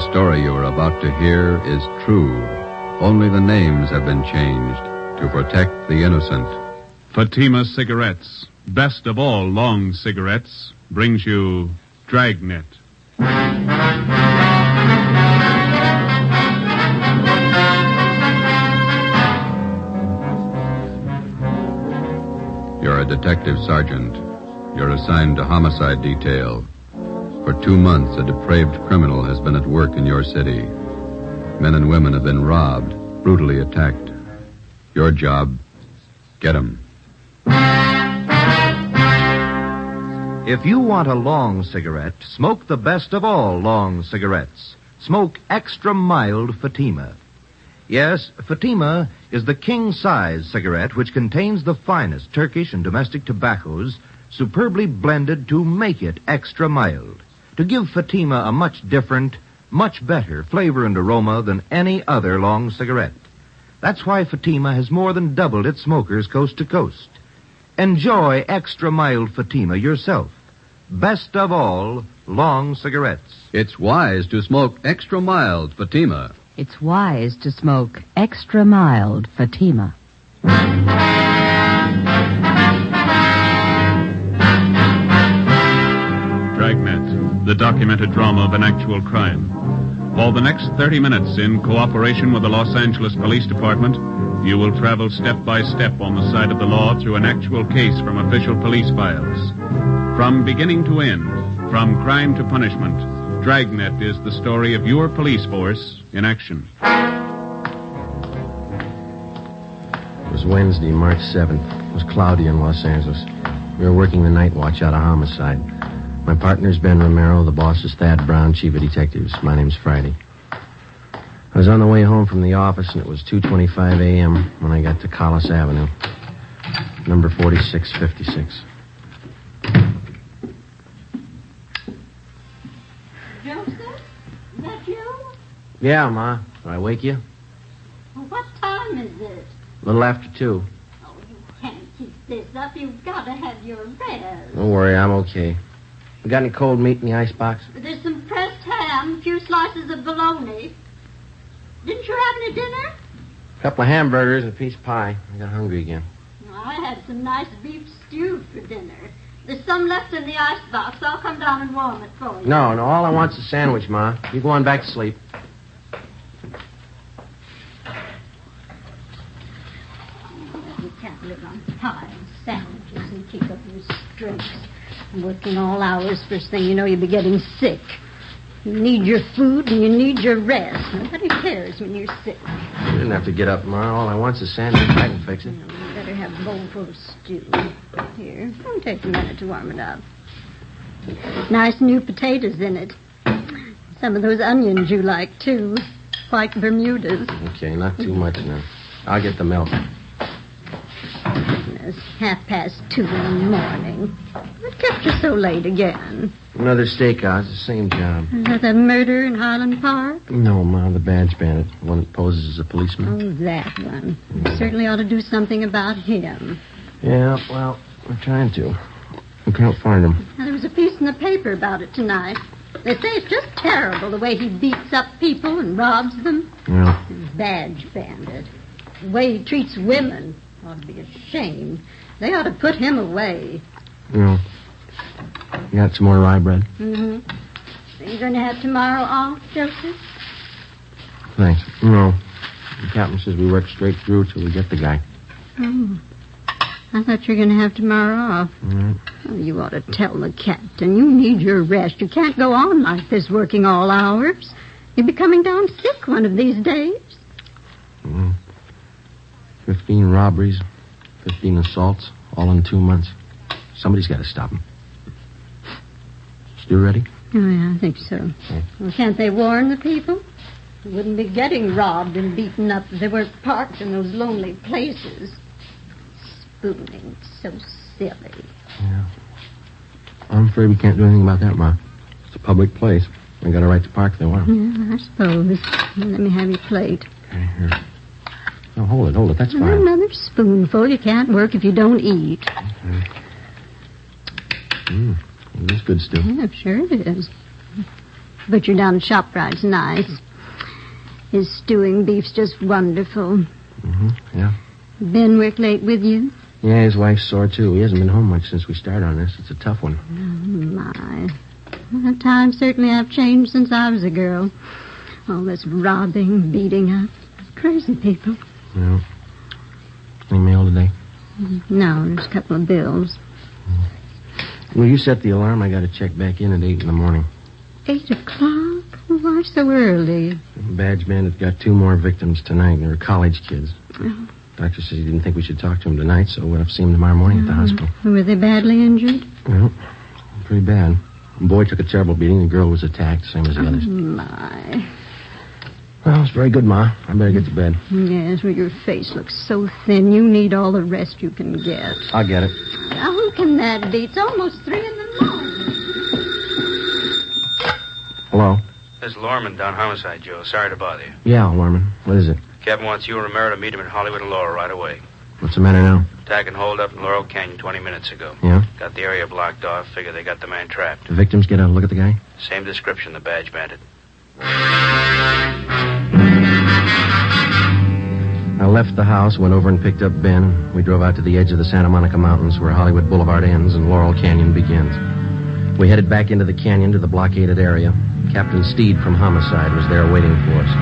story you are about to hear is true. Only the names have been changed to protect the innocent. Fatima Cigarettes, best of all long cigarettes, brings you Dragnet. You're a detective sergeant. You're assigned to homicide detail. For 2 months, a depraved criminal has been at work in your city. Men and women have been robbed, brutally attacked. Your job, get 'em. If you want a long cigarette, smoke the best of all long cigarettes. Smoke extra mild Fatima. Yes, Fatima is the king-size cigarette which contains the finest Turkish and domestic tobaccos superbly blended to make it extra mild, to give Fatima a much different, much better flavor and aroma than any other long cigarette. That's why Fatima has more than doubled its smokers coast to coast. Enjoy extra mild Fatima yourself. Best of all, long cigarettes. It's wise to smoke extra mild Fatima. It's wise to smoke extra mild Fatima. Dragnet, the documented drama of an actual crime. For the next 30 minutes, in cooperation with the Los Angeles Police Department, you will travel step by step on the side of the law through an actual case from official police files. From beginning to end, from crime to punishment, Dragnet is the story of your police force in action. It was Wednesday, March 7th. It was cloudy in Los Angeles. We were working the night watch out of homicide. My partner's Ben Romero. The boss is Thad Brown, chief of detectives. My name's Friday. I was on the way home from the office, and it was 2:25 a.m. when I got to Collis Avenue, number 4656. Joseph? Is that you? Yeah, Ma. Did I wake you? Well, what time is it? A little after 2. Oh, you can't keep this up. You've got to have your rest. Don't worry, I'm okay. You got any cold meat in the icebox? There's some pressed ham, a few slices of bologna. Didn't you have any dinner? A couple of hamburgers and a piece of pie. I got hungry again. I had some nice beef stew for dinner. There's some left in the icebox. I'll come down and warm it for you. No, all I want's a sandwich, Ma. You go on back to sleep. You can't live on pie and sandwiches and keep up your strength. Working all hours, first thing you know, you'll be getting sick. You need your food and you need your rest. Nobody cares when you're sick. You didn't have to get up, Ma. All I want's a sandwich. I can fix it. You better have a bowl full of stew. Here, it'll take a minute to warm it up. Nice new potatoes in it. Some of those onions you like, too. White Bermudas. Okay, not too much now. I'll get the milk. It's 2:30 in the morning. What kept you so late again? Another stakeout. The same job. Is that the murder in Highland Park? No, Ma, the badge bandit. The one that poses as a policeman. Oh, that one. You certainly ought to do something about him. Yeah, well, we're trying to. We can't find him. Now, there was a piece in the paper about it tonight. They say it's just terrible the way he beats up people and robs them. Yeah. Badge bandit. The way he treats women ought to be ashamed. They ought to put him away. Yeah. You got some more rye bread? Mm-hmm. Are you going to have tomorrow off, Joseph? Thanks. No. The captain says we work straight through till we get the guy. Oh. I thought you were going to have tomorrow off. Mm-hmm. Oh, you ought to tell the captain. You need your rest. You can't go on like this working all hours. You'll be coming down sick one of these days. 15 robberies, 15 assaults, all in 2 months. Somebody's got to stop him. Stew ready? Oh, yeah, I think so. Okay. Well, can't they warn the people? They wouldn't be getting robbed and beaten up if they weren't parked in those lonely places. Spooning, so silly. Yeah. I'm afraid we can't do anything about that, Ma. It's a public place. They got a right to park if they want. Yeah, I suppose. Let me have your plate. Okay, here. No, hold it. That's fine. Another spoonful. You can't work if you don't eat. Okay. That's good stew. Yeah, sure it is. butcher down at ShopRite's nice. His stewing beef's just wonderful. Mm-hmm, yeah. Ben work late with you? Yeah, his wife's sore, too. He hasn't been home much since we started on this. It's a tough one. Oh, my. Well, times certainly have changed since I was a girl. All this robbing, beating up. Crazy people. Yeah. Any mail today? No, there's a couple of bills. Well, you set the alarm. I got to check back in at 8 in the morning. 8 o'clock? Why so early? Badge Bandit got 2 more victims tonight. They were college kids. Oh. Doctor says he didn't think we should talk to him tonight, so we'll have to see him tomorrow morning at the hospital. Were they badly injured? Well, pretty bad. The boy took a terrible beating. The girl was attacked, same as the others. Oh, my. Well, it's very good, Ma. I better get to bed. Yes, well, your face looks so thin. You need all the rest you can get. I'll get it. Now, who can that be? It's almost 3 in the morning. Hello? This is Lorman down Homicide, Joe. Sorry to bother you. Yeah, Lorman. What is it? Captain wants you and Romero to meet him in Hollywood and Laurel right away. What's the matter now? Attack and hold up in Laurel Canyon 20 minutes ago. Yeah? Got the area blocked off. Figure they got the man trapped. The victims get a look at the guy? Same description, the Badge Bandit. I left the house, went over and picked up Ben. We drove out to the edge of the Santa Monica Mountains where Hollywood Boulevard ends and Laurel Canyon begins. We headed back into the canyon to the blockaded area. Captain Steed from Homicide was there waiting for us.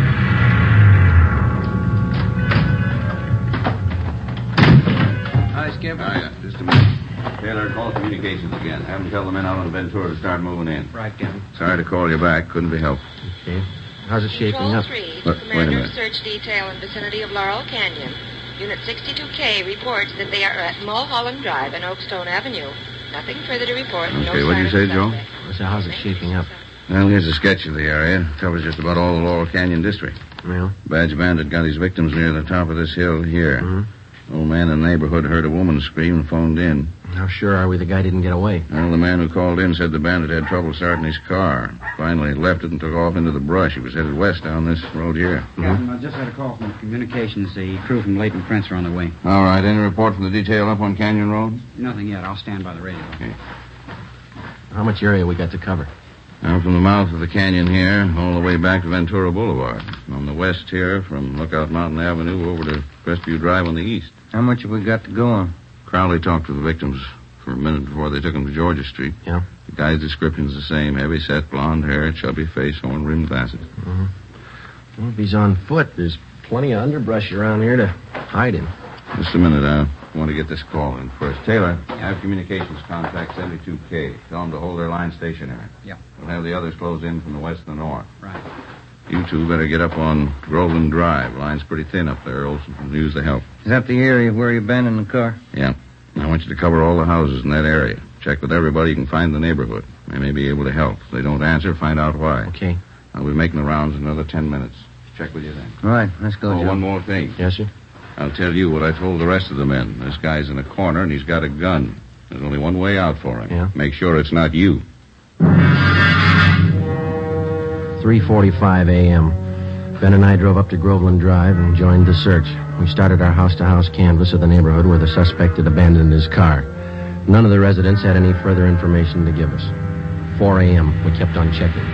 Hi, Skip. Hiya. Just a minute. Taylor, call communications again. Have them tell the men out on Ventura to start moving in. Right, Captain. Sorry to call you back. Couldn't be helped. Okay. How's it shaping Control up? 3 to Wait a Commander minute. of Search Detail in vicinity of Laurel Canyon. Unit 62K reports that they are at Mulholland Drive and Oakstone Avenue. Nothing further to report. Okay, no what'd you sign say, of Joe? suspect. I said, how's it shaping up? Well, here's a sketch of the area. Covers just about all the Laurel Canyon district. Well? Badge Bandit got his victims near the top of this hill here. Mm-hmm. Old man in the neighborhood heard a woman scream and phoned in. How sure are we the guy didn't get away? Well, the man who called in said the bandit had trouble starting his car. Finally, he left it and took off into the brush. He was headed west down this road here. Captain, I just had a call from communications. The crew from Leighton Prince are on their way. All right. Any report from the detail up on Canyon Road? Nothing yet. I'll stand by the radio. Okay. How much area we got to cover? Now, from the mouth of the canyon here, all the way back to Ventura Boulevard. On the west here, from Lookout Mountain Avenue over to Crestview Drive on the east. How much have we got to go on? Crowley talked to the victims for a minute before they took him to Georgia Street. Yeah? The guy's description's the same. Heavy set, blonde hair, chubby face, horn-rimmed glasses. Mm-hmm. Well, if he's on foot, there's plenty of underbrush around here to hide him. Just a minute, I want to get this call in first. Taylor, have communications contact 72K. Tell them to hold their line stationary. Yeah. We'll have the others close in from the west and the north. Right. You two better get up on Groveland Drive. Line's pretty thin up there. Olson can use the help. Is that the area where you've been in the car? Yeah. I want you to cover all the houses in that area. Check with everybody you can find in the neighborhood. They may be able to help. If they don't answer, find out why. Okay. I'll be making the rounds in another 10 minutes. Check with you then. All right, let's go, Joe. One more thing. Yes, sir? I'll tell you what I told the rest of the men. This guy's in a corner and he's got a gun. There's only one way out for him. Yeah? Make sure it's not you. 3:45 a.m. Ben and I drove up to Groveland Drive and joined the search. We started our house-to-house canvass of the neighborhood where the suspect had abandoned his car. None of the residents had any further information to give us. 4 a.m. We kept on checking.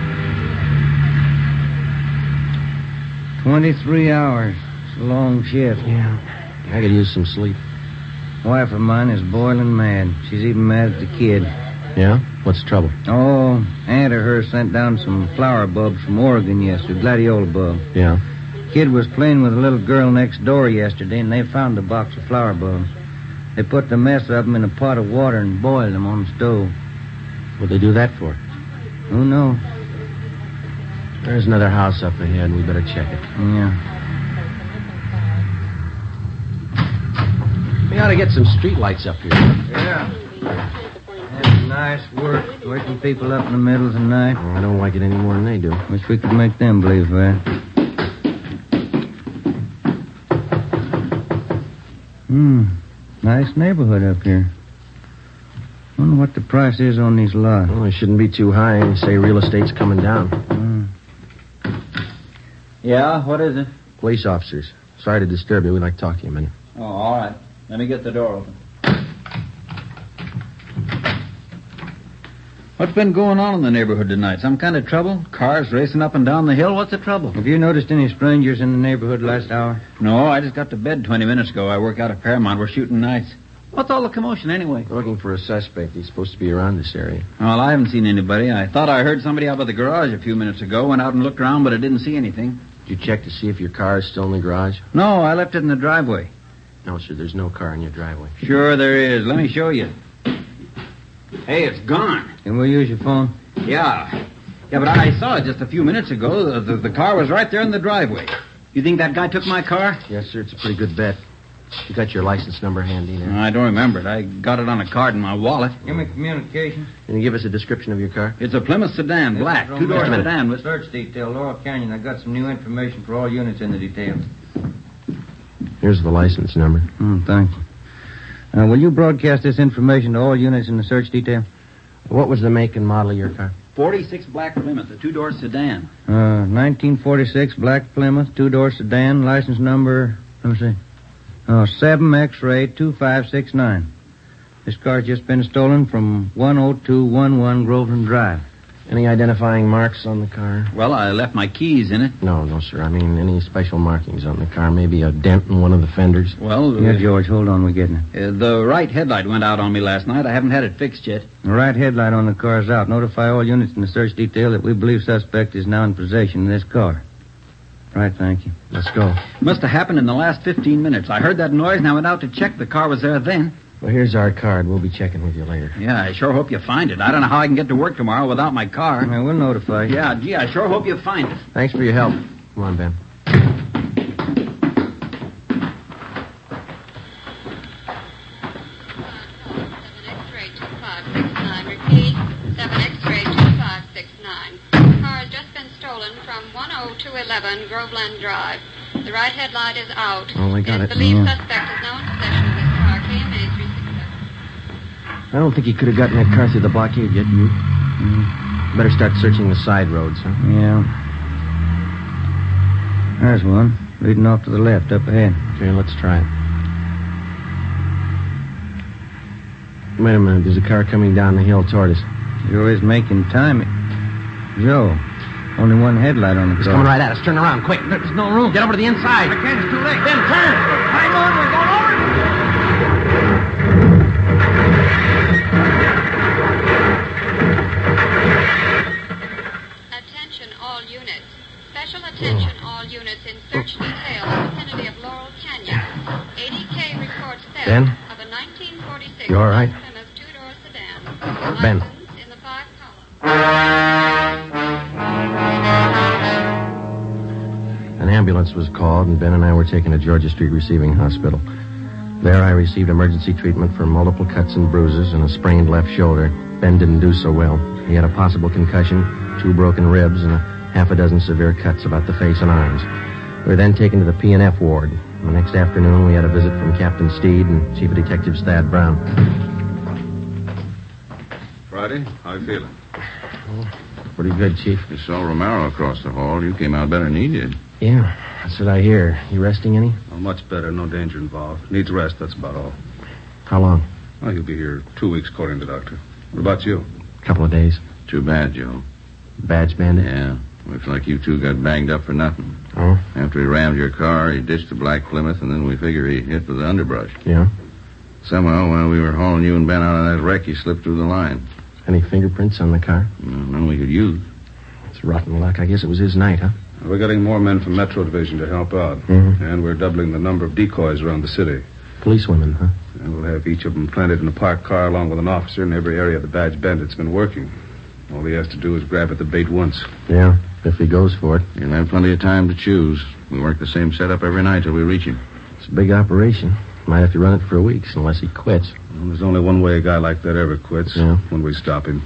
23 hours. It's a long shift. Yeah. I could use some sleep. Wife of mine is boiling mad. She's even mad at the kid. Yeah? What's the trouble? Oh, aunt of hers sent down some flower bulbs from Oregon yesterday, gladiola bulbs. Yeah? Kid was playing with a little girl next door yesterday, and they found a box of flower bulbs. They put the mess of them in a pot of water and boiled them on the stove. What'd they do that for? Who knows? There's another house up ahead. We better check it. Yeah. We ought to get some street lights up here. Yeah. That's nice work, waking people up in the middle of the night. Oh, I don't like it any more than they do. Wish we could make them believe that. Nice neighborhood up here. Wonder what the price is on these lots. Well, it shouldn't be too high. They say real estate's coming down. Yeah, what is it? Police officers. Sorry to disturb you. We'd like to talk to you a minute. Oh, all right. Let me get the door open. What's been going on in the neighborhood tonight? Some kind of trouble? Cars racing up and down the hill? What's the trouble? Have you noticed any strangers in the neighborhood last hour? No, I just got to bed 20 minutes ago. I work out at Paramount. We're shooting nights. What's all the commotion anyway? We're looking for a suspect. He's supposed to be around this area. Well, I haven't seen anybody. I thought I heard somebody out by the garage a few minutes ago. Went out and looked around, but I didn't see anything. Did you check to see if your car is still in the garage? No, I left it in the driveway. No, sir, there's no car in your driveway. Sure there is. Let me show you. Hey, it's gone. Can we use your phone? Yeah. Yeah, but I saw it just a few minutes ago. The car was right there in the driveway. You think that guy took my car? Yes, sir, it's a pretty good bet. You got your license number handy there? I don't remember it. I got it on a card in my wallet. Give me communications. Can you give us a description of your car? It's a Plymouth sedan, black, two-door sedan with... Search detail, Laurel Canyon. I got some new information for all units in the detail. Here's the license number. Thank you. Will you broadcast this information to all units in the search detail? What was the make and model of your car? 46 black Plymouth, a two-door sedan. 1946 black Plymouth, two-door sedan, license number, let me see. 7 X-ray 2569. This car's just been stolen from 10211 Groveland Drive. Any identifying marks on the car? Well, I left my keys in it. No, sir. I mean, any special markings on the car? Maybe a dent in one of the fenders? Well... Yeah, George, hold on. We're getting it. The right headlight went out on me last night. I haven't had it fixed yet. The right headlight on the car's out. Notify all units in the search detail that we believe suspect is now in possession of this car. Right, thank you. Let's go. Must have happened in the last 15 minutes. I heard that noise and I went out to check. The car was there then. Well, here's our card. We'll be checking with you later. Yeah, I sure hope you find it. I don't know how I can get to work tomorrow without my car. Yeah, we'll notify you. Yeah, gee, I sure hope you find it. Thanks for your help. Come on, Ben. 7 Repeat, 7 X-ray 2569. The car has just been stolen from 10211 Groveland Drive. The right headlight is out. Oh, we got it. Believed suspect is now in possession of this car. KMA 367. I don't think he could have gotten that car through the blockade yet, you. Better start searching the side roads, huh? Yeah. There's one. Leading off to the left, up ahead. Okay, let's try it. Wait a minute. There's a car coming down the hill toward us. Joe is making time. Joe, only one headlight on the car. He's coming right at us. Turn around, quick. There's no room. Get over to the inside. I can't. It's too late. Ben, turn. Hang on. We're going over. Attention all units. Special attention all units in search detail in the vicinity of Laurel Canyon. ADK reports theft Ben? of a 1946 You all right? Plymouth two-door sedan. Ben. License in the 5 column. An ambulance was called, and Ben and I were taken to Georgia Street Receiving Hospital. There I received emergency treatment for multiple cuts and bruises and a sprained left shoulder. Ben didn't do so well. He had a possible concussion, 2 broken ribs, and a half a dozen severe cuts about the face and arms. We were then taken to the P&F ward. The next afternoon, we had a visit from Captain Steed and Chief of Detectives Thad Brown. Friday, how you feeling? Pretty good, Chief. You saw Romero across the hall. You came out better than he did. Yeah, that's what I hear. You resting any? Oh, much better. No danger involved. Needs rest, that's about all. How long? Oh, he'll be here 2 weeks, according to the doctor. What about you? A couple of days. Too bad, Joe. Badge bandit? Yeah. Looks like you two got banged up for nothing. Oh? After he rammed your car, he ditched the black Plymouth, and then we figure he hit with the underbrush. Yeah? Somehow, while we were hauling you and Ben out of that wreck, he slipped through the line. Any fingerprints on the car? None we could use. It's rotten luck. I guess it was his night, huh? We're getting more men from Metro Division to help out. Mm-hmm. And we're doubling the number of decoys around the city. Policewomen, huh? And we'll have each of them planted in a parked car along with an officer in every area the badge bandit's been working. All he has to do is grab at the bait once. Yeah, if he goes for it. He'll have plenty of time to choose. We work the same setup every night till we reach him. It's a big operation. Might have to run it for weeks unless he quits. Well, there's only one way a guy like that ever quits. Yeah. When we stop him.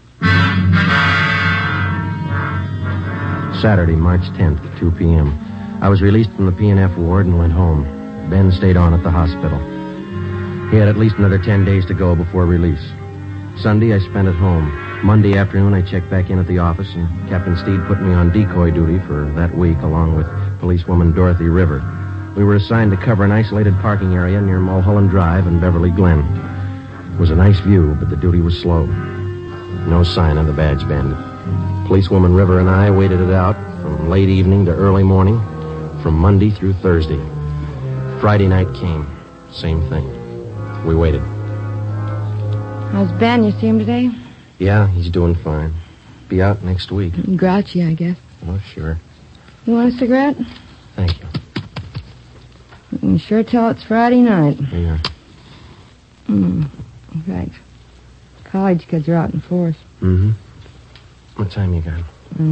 Saturday, March 10th, 2 p.m. I was released from the P&F ward and went home. Ben stayed on at the hospital. He had at least another 10 days to go before release. Sunday, I spent at home. Monday afternoon, I checked back in at the office, and Captain Steed put me on decoy duty for that week, along with policewoman Dorothy River. We were assigned to cover an isolated parking area near Mulholland Drive and Beverly Glen. It was a nice view, but the duty was slow. No sign of the badge bandit. Policewoman River and I waited it out from late evening to early morning, from Monday through Thursday. Friday night came. Same thing. We waited. How's Ben? You see him today? Yeah, he's doing fine. Be out next week. Grouchy, I guess. Oh, sure. You want a cigarette? Thank you. You can sure tell it's Friday night. Yeah. In fact, college kids are out in force. Mm-hmm. What time you got?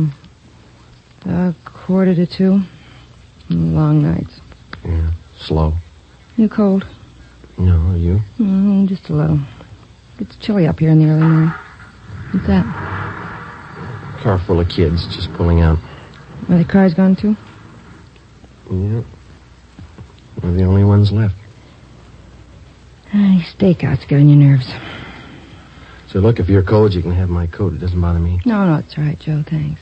1:45. Long nights. Yeah. Slow. You cold? No, are you? Just a little. It's chilly up here in the early morning. What's that? Car full of kids just pulling out. Are the cars gone too? Yeah. We're the only ones left. These stakeouts get on your nerves. So look, if you're cold, you can have my coat. It doesn't bother me. No, it's all right, Joe. Thanks.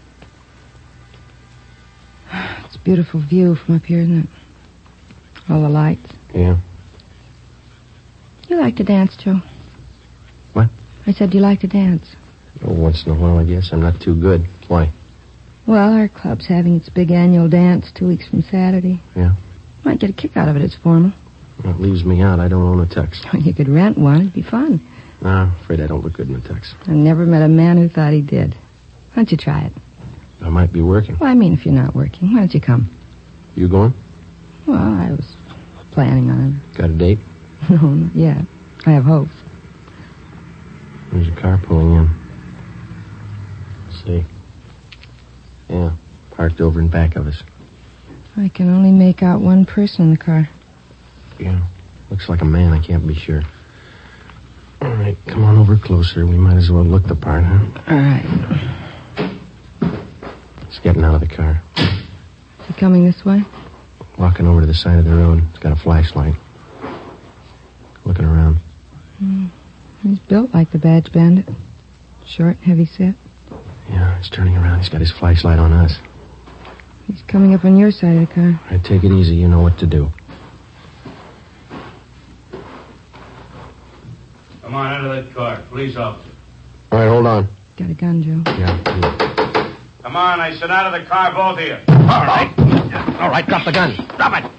It's a beautiful view from up here, isn't it? All the lights. Yeah. You like to dance, Joe? What? I said, do you like to dance? Oh, once in a while, I guess. I'm not too good. Why? Well, our club's having its big annual dance 2 weeks from Saturday. Yeah? Might get a kick out of it. It's formal. Well, it leaves me out. I don't own a tux. You could rent one. It'd be fun. No, I'm afraid I don't look good in a tux. I never met a man who thought he did. Why don't you try it? I might be working. Well, I mean, if you're not working, why don't you come? You going? Well, I was planning on it. Got a date? No, not yet. I have hopes. There's a car pulling in. See? Yeah, parked over in back of us. I can only make out one person in the car. Yeah, looks like a man. I can't be sure. All right, come on over closer. We might as well look the part, huh? All right. He's getting out of the car. Is he coming this way? Walking over to the side of the road. He's got a flashlight. Looking around. He's built like the badge bandit. Short, heavy set. Yeah, he's turning around. He's got his flashlight on us. He's coming up on your side of the car. All right, take it easy. You know what to do. Come on, out of that car. Police officer. All right, hold on. Got a gun, Joe? Yeah. Come on, I said out of the car, both of you. All right. All right, drop the gun. Drop it.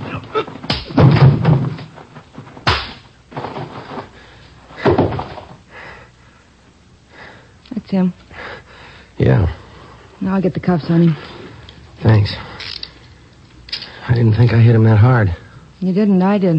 That's him. Yeah. Now I'll get the cuffs on him. Thanks. I didn't think I hit him that hard. You didn't, I did.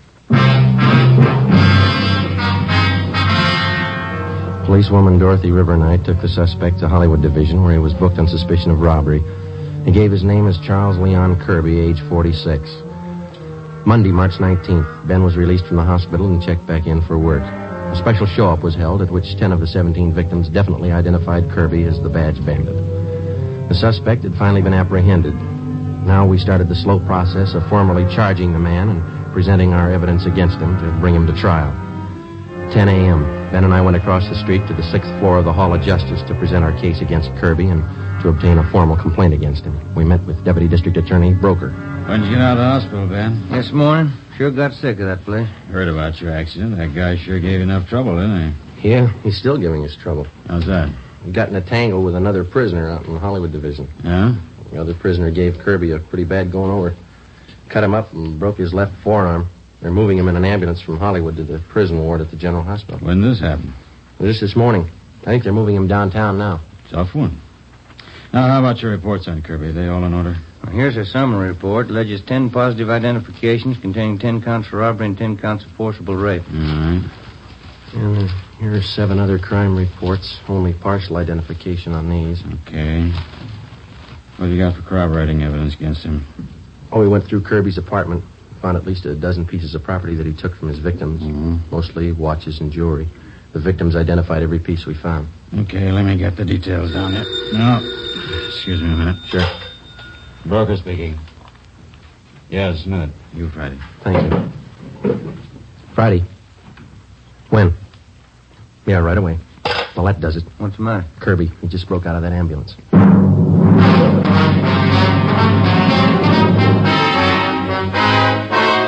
Policewoman Dorothy River and I took the suspect to Hollywood Division, where he was booked on suspicion of robbery. He gave his name as Charles Leon Kirby, age 46. Monday, March 19th, Ben was released from the hospital and checked back in for work. A special show-up was held at which 10 of the 17 victims definitely identified Kirby as the badge bandit. The suspect had finally been apprehended. Now we started the slow process of formally charging the man and presenting our evidence against him to bring him to trial. 10 a.m., Ben and I went across the street to the 6th floor of the Hall of Justice to present our case against Kirby and to obtain a formal complaint against him. We met with Deputy District Attorney Broker. When'd you get out of the hospital, Ben? This morning. Sure got sick of that place. Heard about your accident. That guy sure gave you enough trouble, didn't he? Yeah, he's still giving us trouble. How's that? He got in a tangle with another prisoner out in the Hollywood Division. Yeah? The other prisoner gave Kirby a pretty bad going over. Cut him up and broke his left forearm. They're moving him in an ambulance from Hollywood to the prison ward at the General Hospital. When did this happen? This morning. I think they're moving him downtown now. Tough one. Now, how about your reports on Kirby? Are they all in order? Well, here's a summary report. Alleges 10 positive identifications containing 10 counts of robbery and 10 counts of forcible rape. All right. And here are 7 other crime reports. Only partial identification on these. Okay. What do you got for corroborating evidence against him? Oh, we went through Kirby's apartment. Found at least a dozen pieces of property that he took from his victims. Mostly watches and jewelry. The victims identified every piece we found. Okay, let me get the details down here. No. Excuse me a minute. Sure. Broker speaking. Yes, a minute. You, Friday. Thank you. Friday. When? Yeah, right away. Well, that does it. What's the matter? Kirby. He just broke out of that ambulance.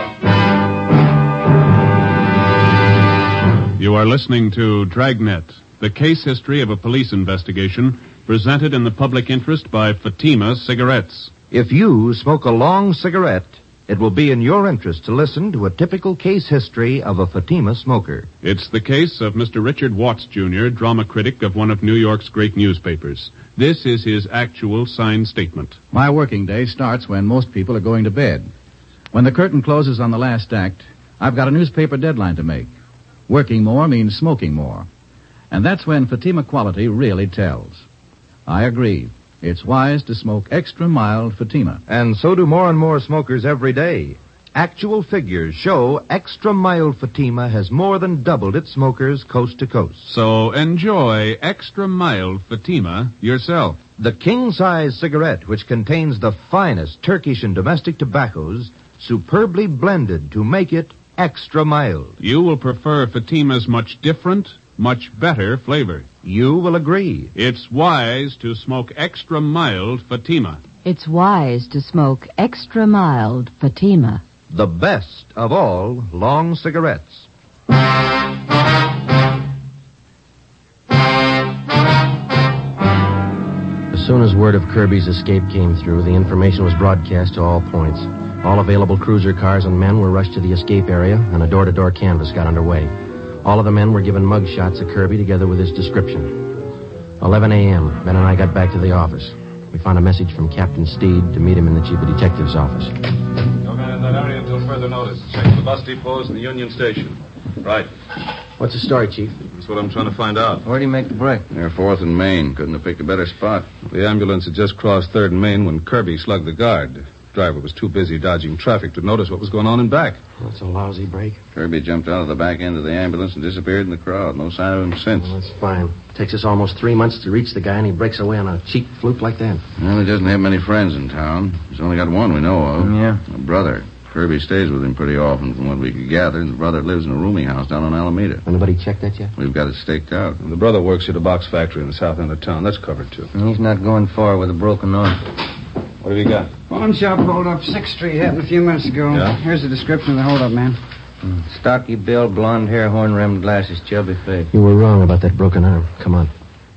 You are listening to Dragnet, the case history of a police investigation presented in the public interest by Fatima Cigarettes. If you smoke a long cigarette, it will be in your interest to listen to a typical case history of a Fatima smoker. It's the case of Mr. Richard Watts, Jr., drama critic of one of New York's great newspapers. This is his actual signed statement. My working day starts when most people are going to bed. When the curtain closes on the last act, I've got a newspaper deadline to make. Working more means smoking more. And that's when Fatima quality really tells. I agree. It's wise to smoke extra mild Fatima. And so do more and more smokers every day. Actual figures show extra mild Fatima has more than doubled its smokers coast to coast. So enjoy extra mild Fatima yourself. The king-size cigarette, which contains the finest Turkish and domestic tobaccos, superbly blended to make it extra mild. You will prefer Fatima's much different, much better flavor. You will agree. It's wise to smoke extra mild Fatima. It's wise to smoke extra mild Fatima. The best of all long cigarettes. As soon as word of Kirby's escape came through, the information was broadcast to all points. All available cruiser cars and men were rushed to the escape area, and a door-to-door canvass got underway. All of the men were given mug shots of Kirby together with his description. 11 a.m., Ben and I got back to the office. We found a message from Captain Steed to meet him in the chief of detective's office. No man in that area until further notice. Check the bus depots and the Union Station. Right. What's the story, Chief? That's what I'm trying to find out. Where do you make the break? Near 4th and Main. Couldn't have picked a better spot. The ambulance had just crossed 3rd and Main when Kirby slugged the guard. The driver was too busy dodging traffic to notice what was going on in back. That's a lousy break. Kirby jumped out of the back end of the ambulance and disappeared in the crowd. No sign of him since. Well, that's fine. Takes us almost 3 months to reach the guy, and he breaks away on a cheap fluke like that. Well, he doesn't have many friends in town. He's only got one we know of. Yeah? A brother. Kirby stays with him pretty often from what we could gather. The brother lives in a rooming house down on Alameda. Anybody checked that yet? We've got it staked out. And the brother works at a box factory in the south end of town. That's covered, too. And he's not going far with a broken arm. What have you got? Pawn shop hold up 6th Street. Happened a few minutes ago. Yeah? Here's the description of the hold up, man. Stocky build, blonde hair, horn-rimmed glasses, chubby face. You were wrong about that broken arm. Come on.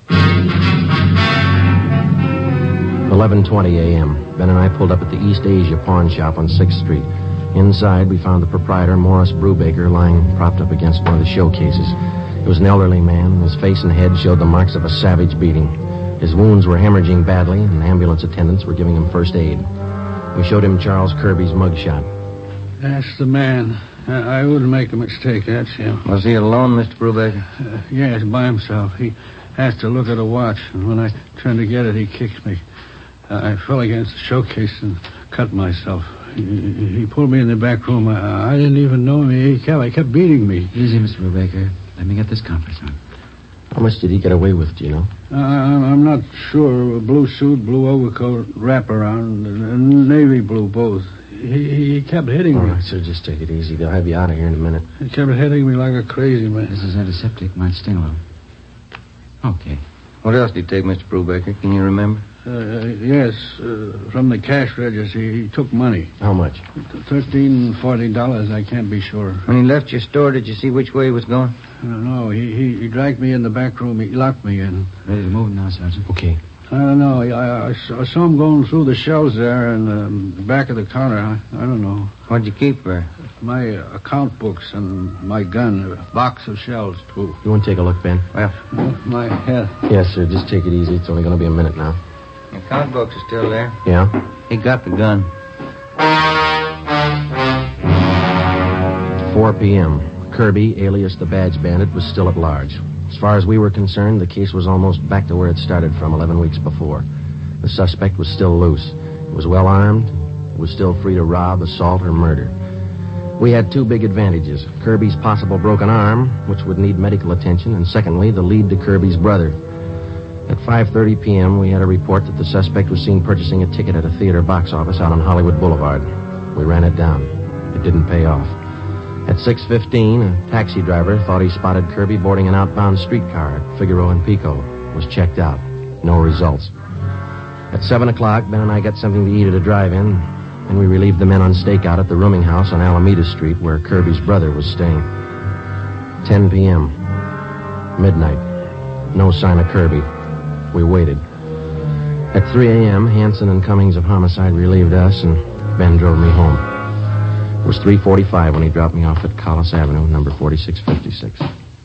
11:20 a.m. Ben and I pulled up at the East Asia pawn shop on 6th Street. Inside, we found the proprietor, Morris Brubaker, lying propped up against one of the showcases. He was an elderly man. His face and head showed the marks of a savage beating. His wounds were hemorrhaging badly, and ambulance attendants were giving him first aid. We showed him Charles Kirby's mugshot. That's the man. I wouldn't make a mistake. That's him. Was he alone, Mr. Brubaker? Yes, by himself. He has to look at a watch, and when I turned to get it, he kicked me. I fell against the showcase and cut myself. He pulled me in the back room. I didn't even know him. He kept beating me. Easy, Mr. Brubaker. Let me get this conference on. How much did he get away with, do you know? I'm not sure. Blue suit, blue overcoat, wraparound, and navy blue both. He kept hitting me. All right, sir, just take it easy. They'll have you out of here in a minute. He kept hitting me like a crazy man. This is antiseptic. Might sting a little. Okay. What else did he take, Mr. Brubaker? Can you remember? Yes, from the cash register, he took money. How much? $13, $40, I can't be sure. When he left your store, did you see which way he was going? No, he dragged me in the back room. He locked me in. Ready to move now, Sergeant? Okay. I don't know. I saw him going through the shelves there and the back of the counter. I don't know. What'd you keep there? My account books and my gun. A box of shells, too. You want to take a look, Ben? Well, my head. Yes, sir. Just take it easy. It's only going to be a minute now. the account books are still there. Yeah? He got the gun. 4 p.m. Kirby, alias the Badge Bandit, was still at large. As far as we were concerned, the case was almost back to where it started from 11 weeks before. The suspect was still loose. He was well armed. He was still free to rob, assault, or murder. We had two big advantages. Kirby's possible broken arm, which would need medical attention, and secondly, the lead to Kirby's brother. At 5:30 p.m., we had a report that the suspect was seen purchasing a ticket at a theater box office out on Hollywood Boulevard. We ran it down. It didn't pay off. At 6:15, a taxi driver thought he spotted Kirby boarding an outbound streetcar at Figueroa and Pico. Was checked out. No results. At 7 o'clock, Ben and I got something to eat at a drive-in, and we relieved the men on stakeout at the rooming house on Alameda Street where Kirby's brother was staying. 10 p.m. Midnight. No sign of Kirby. We waited. At 3 a.m., Hanson and Cummings of Homicide relieved us, and Ben drove me home. It was 3:45 when he dropped me off at Collis Avenue, number 4656.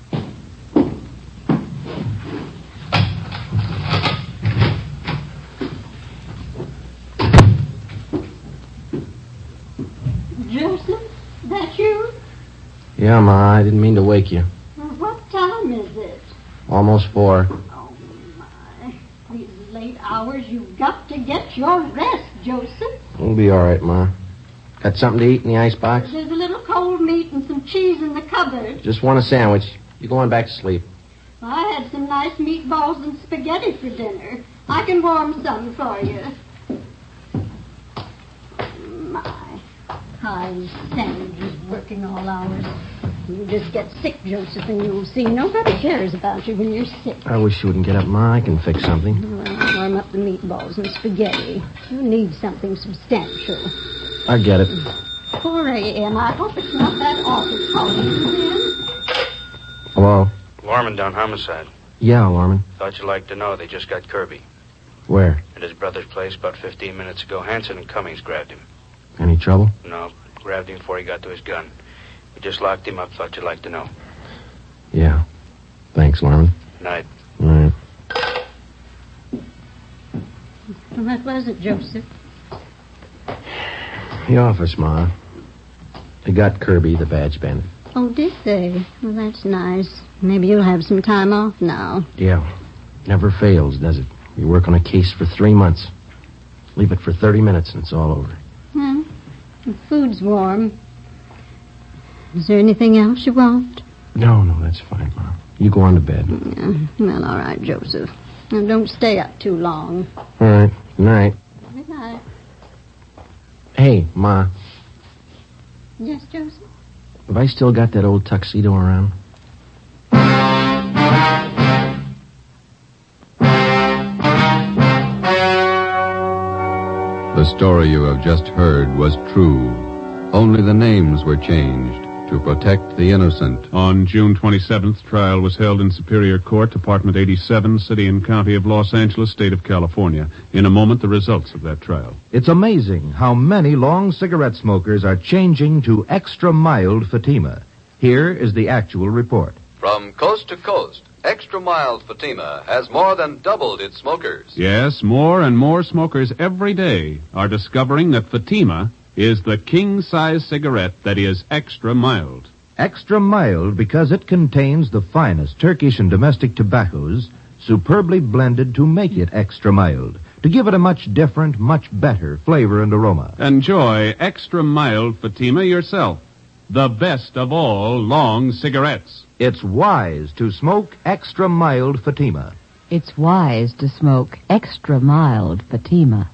Joseph, that you? Yeah, Ma, I didn't mean to wake you. What time is it? Almost 4. Oh, my. These late hours, you've got to get your rest, Joseph. We'll be all right, Ma. Got something to eat in the icebox? There's a little cold meat and some cheese in the cupboard. Just want a sandwich. You going back to sleep? I had some nice meatballs and spaghetti for dinner. I can warm some for you. My, Hines Sanders is working all hours. You just get sick, Joseph, and you'll see nobody cares about you when you're sick. I wish you wouldn't get up, Ma. I can fix something. Well, warm up the meatballs and spaghetti. You need something substantial. I get it. 4 a.m. I hope it's not that awful calling you in. Hello? Lorman down Homicide. Yeah, Lorman. Thought you'd like to know they just got Kirby. Where? At his brother's place about 15 minutes ago. Hanson and Cummings grabbed him. Any trouble? No, grabbed him before he got to his gun. We just locked him up. Thought you'd like to know. Yeah. Thanks, Lorman. Night. All right. Well, what was it, Joseph? The office, Ma. They got Kirby, the badge bandit. Oh, did they? Well, that's nice. Maybe you'll have some time off now. Yeah. Never fails, does it? You work on a case for 3 months. Leave it for 30 minutes and it's all over. Well, the food's warm. Is there anything else you want? No, that's fine, Ma. You go on to bed. Yeah. Well, all right, Joseph. Now, don't stay up too long. All right. Good night. Good night. Hey, Ma. Yes, Joseph? Have I still got that old tuxedo around? The story you have just heard was true. Only the names were changed to protect the innocent. On June 27th, trial was held in Superior Court, Department 87, City and County of Los Angeles, State of California. In a moment, the results of that trial. It's amazing how many long cigarette smokers are changing to extra mild Fatima. Here is the actual report. From coast to coast, Extra Mild Fatima has more than doubled its smokers. Yes, more and more smokers every day are discovering that Fatima is the king-size cigarette that is extra mild. Extra mild because it contains the finest Turkish and domestic tobaccos superbly blended to make it extra mild, to give it a much different, much better flavor and aroma. Enjoy extra mild Fatima yourself. The best of all long cigarettes. It's wise to smoke extra mild Fatima. It's wise to smoke extra mild Fatima.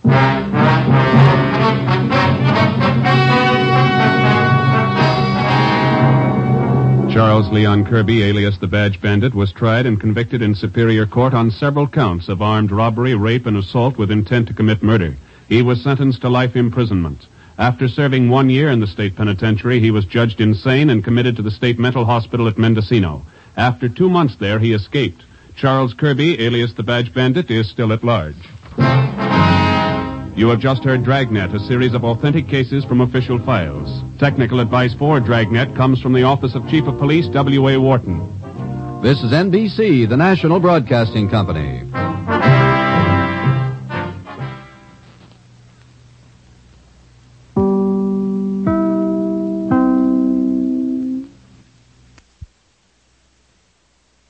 Charles Leon Kirby, alias the Badge Bandit, was tried and convicted in Superior Court on several counts of armed robbery, rape, and assault with intent to commit murder. He was sentenced to life imprisonment. After serving 1 year in the state penitentiary, he was judged insane and committed to the state mental hospital at Mendocino. After 2 months there, he escaped. Charles Kirby, alias the Badge Bandit, is still at large. You have just heard Dragnet, a series of authentic cases from official files. Technical advice for Dragnet comes from the Office of Chief of Police W.A. Wharton. This is NBC, the national broadcasting company.